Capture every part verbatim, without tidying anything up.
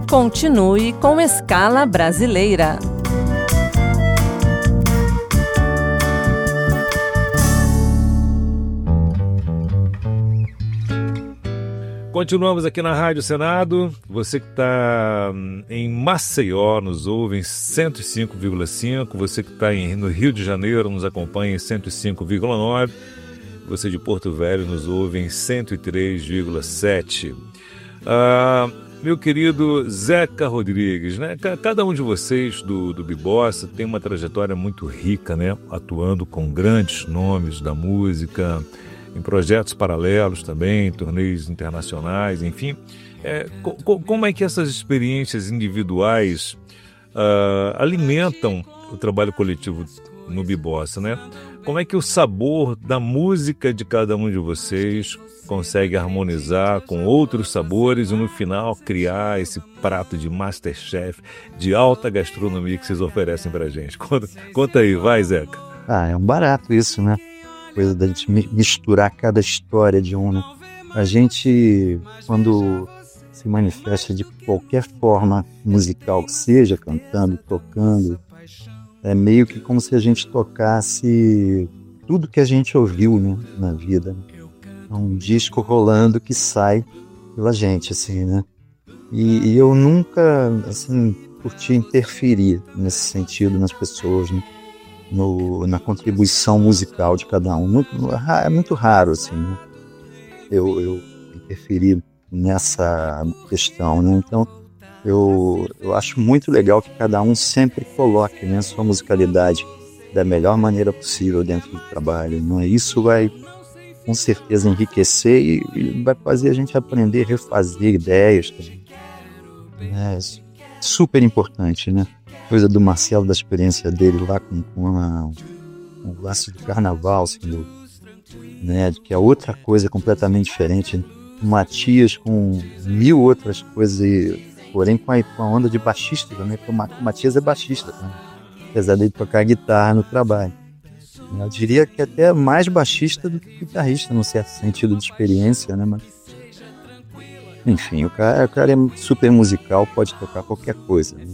Continue com Escala Brasileira. Continuamos aqui na Rádio Senado. Você que está em Maceió nos ouve em cento e cinco vírgula cinco. Você que está no Rio de Janeiro nos acompanha em cento e cinco vírgula nove. Você de Porto Velho nos ouve em cento e três vírgula sete. Ah, meu querido Zeca Rodrigues, né? Cada um de vocês do, do Bibossa tem uma trajetória muito rica, né? Atuando com grandes nomes da música, em projetos paralelos também, torneios internacionais, enfim. É, co- como é que essas experiências individuais uh, alimentam o trabalho coletivo no Bibossa, né? Como é que o sabor da música de cada um de vocês consegue harmonizar com outros sabores e no final criar esse prato de MasterChef, de alta gastronomia que vocês oferecem pra gente? Conta, conta aí, vai, Zeca. Ah, é um barato isso, né? Coisa da gente misturar cada história de um, né? A gente, quando se manifesta de qualquer forma musical que seja, cantando, tocando, é meio que como se a gente tocasse tudo que a gente ouviu, né, na vida. É um disco rolando que sai pela gente, assim, né? E, e eu nunca, assim, curti interferir nesse sentido nas pessoas, né? No, na contribuição musical de cada um. Muito, é muito raro, assim, né? eu, eu interferir nessa questão, né? Então, eu, eu acho muito legal que cada um sempre coloque, né, sua musicalidade da melhor maneira possível dentro do trabalho, né? Isso vai, com certeza, enriquecer e, e vai fazer a gente aprender, refazer ideias também. É super importante, né? Coisa do Marcelo, da experiência dele lá com, com a, um laço de carnaval, assim, do, né, que é outra coisa completamente diferente. O Matias com mil outras coisas, e, porém com a, com a onda de baixista também, porque o Matias é baixista, né? Apesar de tocar guitarra no trabalho. Eu diria que até mais baixista do que guitarrista, num certo sentido de experiência, né? Mas, enfim, o cara, o cara é super musical, pode tocar qualquer coisa, né?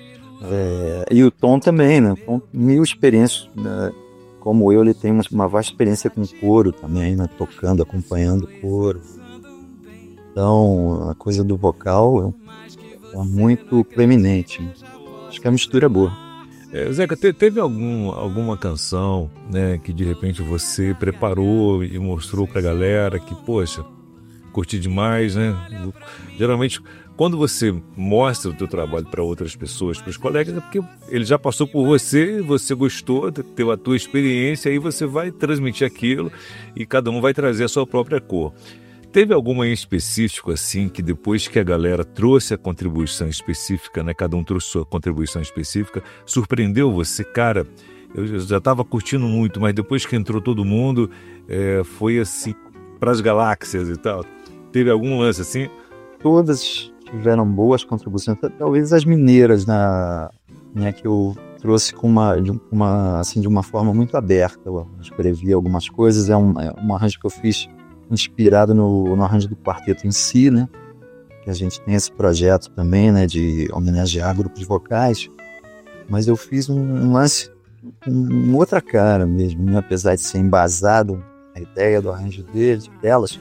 É, e o Tom também, né? Tom, mil experiências, né? Como eu, ele tem uma, uma vasta experiência com coro também, né? Tocando, acompanhando o coro. Então, a coisa do vocal é, é muito preeminente, né? Acho que a mistura é boa. É, Zeca, te, teve algum, alguma canção, né, que de repente você preparou e mostrou pra galera que, poxa, curti demais, né? Geralmente, quando você mostra o teu trabalho para outras pessoas, para os colegas, é porque ele já passou por você, você gostou, teve a tua experiência, aí você vai transmitir aquilo e cada um vai trazer a sua própria cor. Teve alguma em específico, assim, que depois que a galera trouxe a contribuição específica, né, cada um trouxe sua contribuição específica, surpreendeu você? Cara, eu já estava curtindo muito, mas depois que entrou todo mundo, é, foi assim, para as galáxias e tal. Teve algum lance assim? Todas tiveram boas contribuições, talvez as mineiras, na, né, que eu trouxe com uma, de uma, assim, de uma forma muito aberta. Eu escrevi algumas coisas, é um, é um arranjo que eu fiz inspirado no, no arranjo do quarteto em si, né? Que a gente tem esse projeto também, né, de homenagear grupos vocais, mas eu fiz um, um lance com um outra cara mesmo, né? Apesar de ser embasado a ideia do arranjo deles, delas.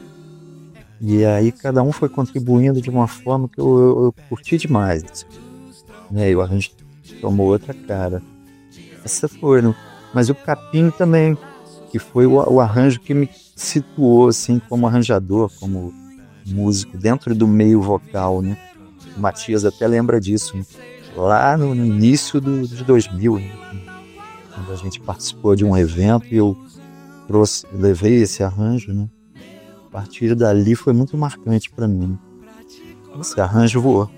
E aí cada um foi contribuindo de uma forma que eu, eu, eu curti demais, assim, né? E o arranjo tomou outra cara. Essa foi, né? Mas o Capim também, que foi o, o arranjo que me situou assim como arranjador, como músico dentro do meio vocal, né? O Matias até lembra disso, né? Lá no, no início do, dos dois mil, né? Quando a gente participou de um evento e eu trouxe, levei esse arranjo, né? A partir dali foi muito marcante para mim. Esse arranjo voou.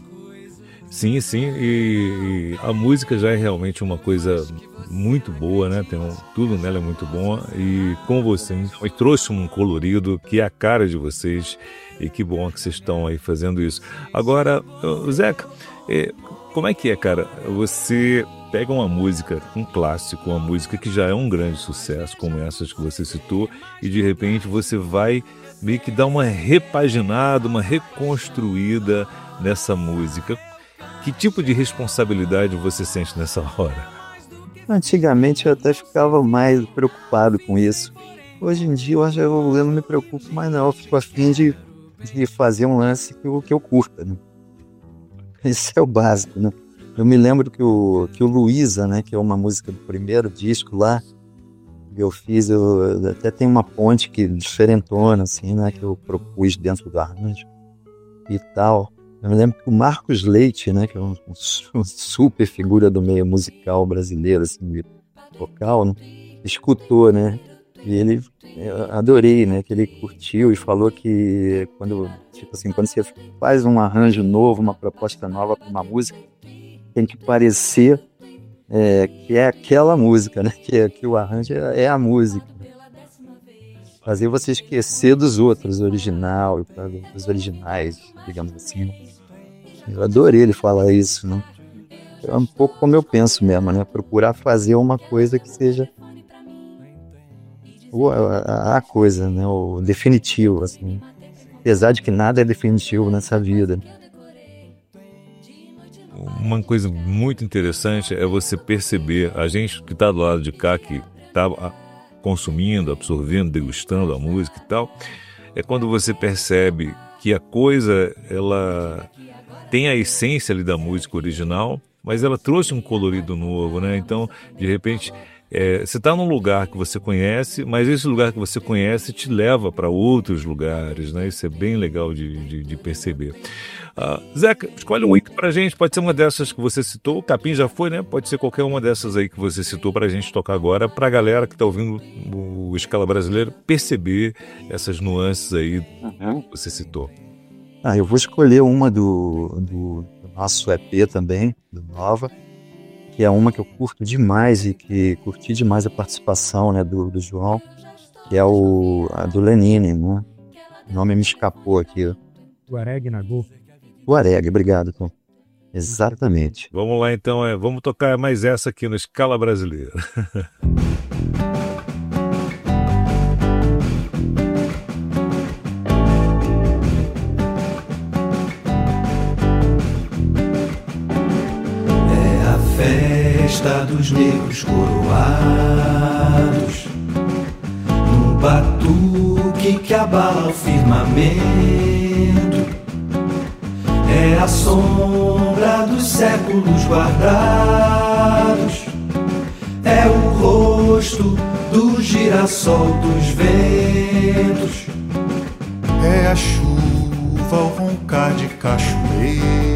Sim, sim, e, e a música já é realmente uma coisa muito boa, né? Tem um, tudo nela é muito bom, e com vocês trouxe um colorido que é a cara de vocês, e que bom que vocês estão aí fazendo isso. Agora, Zeca, é, como é que é, cara? Você pega uma música, um clássico, uma música que já é um grande sucesso, como essas que você citou, e de repente você vai meio que dar uma repaginada, uma reconstruída nessa música. Que tipo de responsabilidade você sente nessa hora? Antigamente eu até ficava mais preocupado com isso. Hoje em dia eu, acho, eu, eu não me preocupo mais não, eu fico a fim de, de fazer um lance que eu, que eu curta, né? Isso é o básico, né? Eu me lembro que o, que o Luísa, né, que é uma música do primeiro disco lá, que eu fiz, eu, até tem uma ponte que diferentona, assim, né, que eu propus dentro do arranjo e tal. Eu me lembro que o Marcos Leite, né, que é um, um super figura do meio musical brasileiro, assim, vocal, né, escutou, né, e ele, eu adorei, né, que ele curtiu e falou que quando, tipo assim, quando você faz um arranjo novo, uma proposta nova para uma música, tem que parecer é, que é aquela música, né, que, que o arranjo é, é a música. Fazer você esquecer dos outros, original, dos originais, digamos assim. Eu adorei ele falar isso, né? É um pouco como eu penso mesmo, né? Procurar fazer uma coisa que seja a, a coisa, né? O definitivo, assim. Apesar de que nada é definitivo nessa vida. Uma coisa muito interessante é você perceber, a gente que está do lado de cá, que está consumindo, absorvendo, degustando a música e tal, é quando você percebe que a coisa, ela tem a essência ali da música original, mas ela trouxe um colorido novo, né? Então, de repente, é, você está num lugar que você conhece, mas esse lugar que você conhece te leva para outros lugares, né? Isso é bem legal de, de, de perceber. Uh, Zeca, escolhe um ícone pra gente, pode ser uma dessas que você citou, o Capim já foi, né? Pode ser qualquer uma dessas aí que você citou pra gente tocar agora, pra galera que tá ouvindo o Escala Brasileira perceber essas nuances aí uhum. que você citou. Ah, eu vou escolher uma do, do, do nosso E P também, do Nova, que é uma que eu curto demais e que curti demais a participação, né, do, do João, que é o, a do Lenine, né? O nome me escapou aqui. Tuareg Nagô. Tuareg, obrigado, Tom. Exatamente. Vamos lá então, é, vamos tocar mais essa aqui no Escala Brasileira. É a festa dos negros coroados, num batuque que abala o firmamento. É a sombra dos séculos guardados, é o rosto do girassol dos ventos, é a chuva ao roncar de cachoeiras,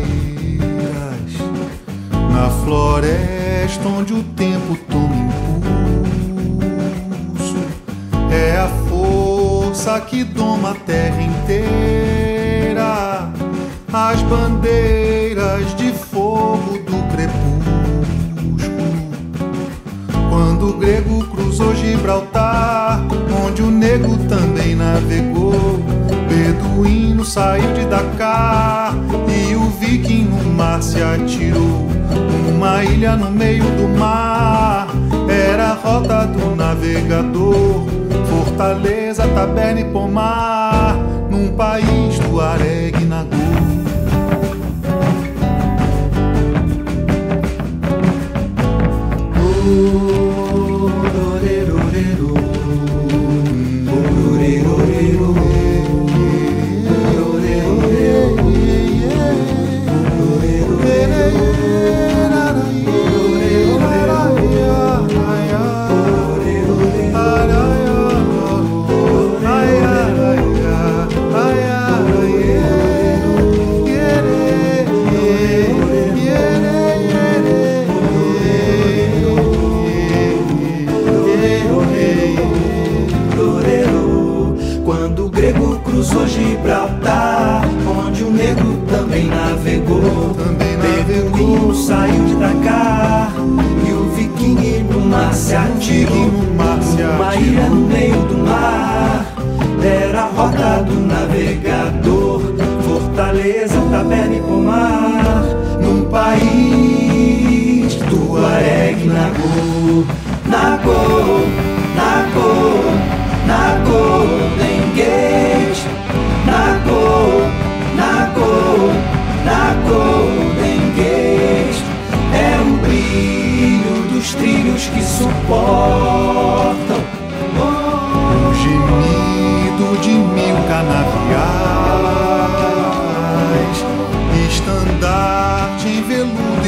na floresta onde o tempo toma impulso, é a força que doma a terra inteira, as bandeiras de fogo do crepúsculo. Quando o grego cruzou Gibraltar, onde o negro também navegou, beduíno saiu de Dakar e o viking no mar se atirou. Uma ilha no meio do mar era a rota do navegador, Fortaleza, Taberna e Pomar, num país do Tuareg Nagô. Gibraltar, onde o negro também navegou, também navegou, saiu de Dakar e o viking no mar se atirou. Uma ilha no meio do mar era a rota do navegador, Fortaleza, Taberna e Pomar, num país do Tuareg, Nagô, Nagô, Nagô, na Golden Gate, Nagô, Nagô, na Golden Gate. É o brilho dos trilhos que suportam o gemido de mil canaviais, estandarte em veludo e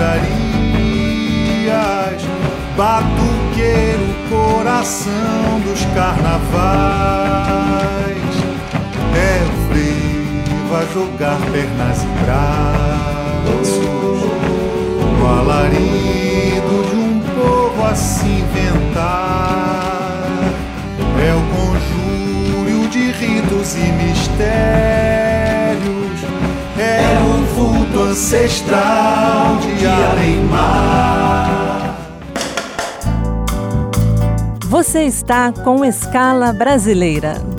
pedrarias, batuqueiro, coração dos carnavais. É frevo a jogar pernas e braços, o alarido de um povo a se inventar. É o conjúrio de ritos e mistérios, é o vulto ancestral de Areimar. Você está com Escala Brasileira.